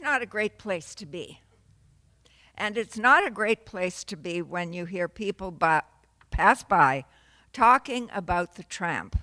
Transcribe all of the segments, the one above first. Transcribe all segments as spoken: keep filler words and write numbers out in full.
not a great place to be. And it's not a great place to be when you hear people by, pass by talking about the tramp.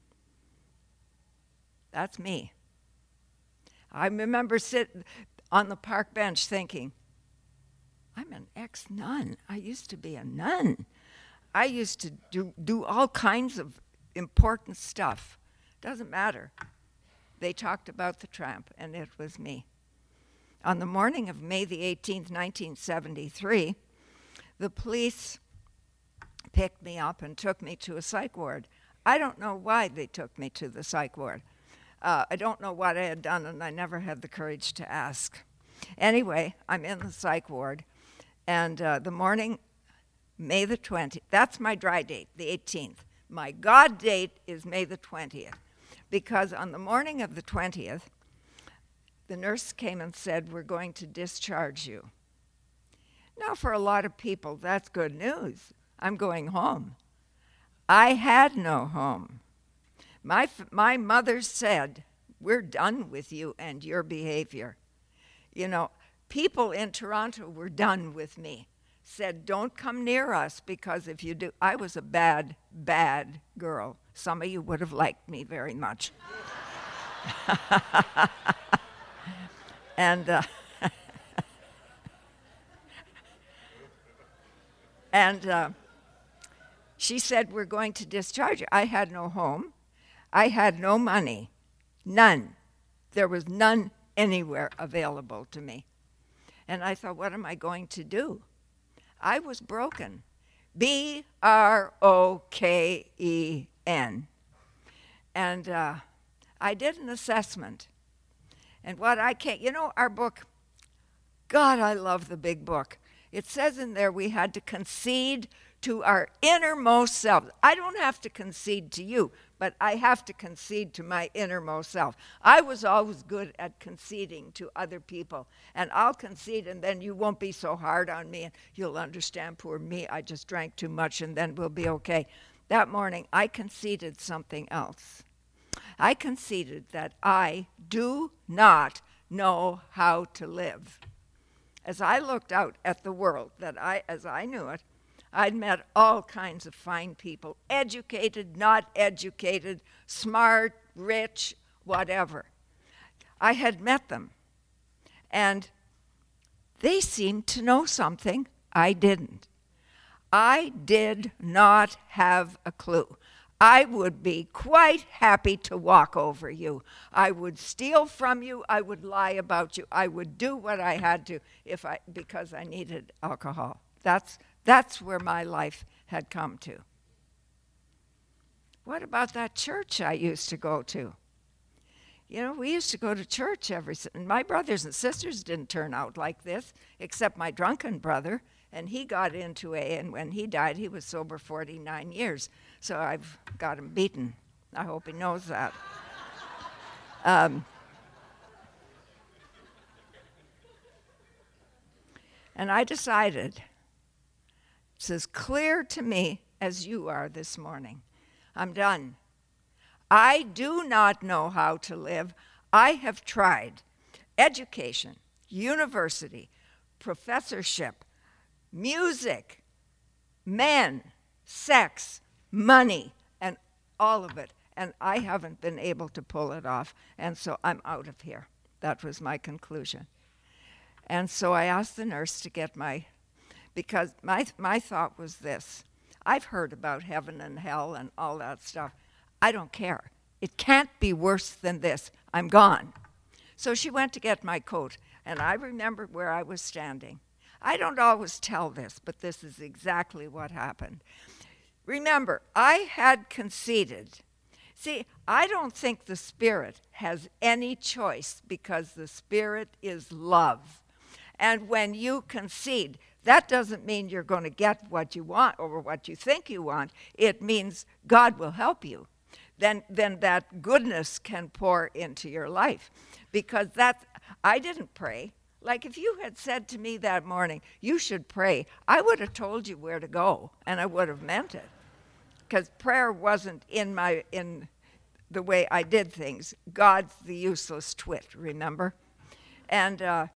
That's me. I remember sitting on the park bench thinking, I'm an ex-nun. I used to be a nun. I used to do, do all kinds of important stuff. Doesn't matter. They talked about the tramp, and it was me. On the morning of May the eighteenth, nineteen seventy-three, the police picked me up and took me to a psych ward. I don't know why they took me to the psych ward. Uh, I don't know what I had done, and I never had the courage to ask. Anyway, I'm in the psych ward, and uh, the morning, May the twentieth, that's my dry date, the eighteenth. My God date is May the twentieth, because on the morning of the twentieth, the nurse came and said, we're going to discharge you. Now, for a lot of people, that's good news. I'm going home. I had no home. My, my mother said, we're done with you and your behavior. You know, people in Toronto were done with me. Said, don't come near us, because if you do, I was a bad, bad girl. Some of you would have liked me very much. and uh, and uh, she said, we're going to discharge you. I had no home. I had no money. None. There was none anywhere available to me. And I thought, what am I going to do? I was broken. B R O K E N. And uh, I did an assessment. And what I can't, you know, our book, God, I love the big book. It says in there we had to concede to our innermost self. I don't have to concede to you, but I have to concede to my innermost self. I was always good at conceding to other people, and I'll concede, and then you won't be so hard on me, and you'll understand, poor me, I just drank too much, and then we'll be okay. That morning, I conceded something else. I conceded that I do not know how to live. As I looked out at the world, that I, as I knew it, I'd met all kinds of fine people, educated, not educated, smart, rich, whatever. I had met them, and they seemed to know something I didn't. I did not have a clue. I would be quite happy to walk over you. I would steal from you. I would lie about you. I would do what I had to if I because I needed alcohol. That's that's where my life had come to. What about that church I used to go to? You know, we used to go to church every and my brothers and sisters didn't turn out like this, except my drunken brother, and he got into A, and when he died, he was sober forty-nine years. So I've got him beaten. I hope he knows that. um, and I decided, it's as clear to me as you are this morning. I'm done. I do not know how to live. I have tried education, university, professorship, music, men, sex, money, and all of it. And I haven't been able to pull it off. And so I'm out of here. That was my conclusion. And so I asked the nurse to get my, because my my thought was this. I've heard about heaven and hell and all that stuff. I don't care. It can't be worse than this. I'm gone. So she went to get my coat, and I remembered where I was standing. I don't always tell this, but this is exactly what happened. Remember, I had conceded. See, I don't think the Spirit has any choice because the Spirit is love. And when you concede, that doesn't mean you're going to get what you want or what you think you want. It means God will help you. Then, then that goodness can pour into your life. Because that, I didn't pray. Like if you had said to me that morning, you should pray, I would have told you where to go, and I would have meant it. Because prayer wasn't in my in the way I did things. God's the useless twit, remember? And uh,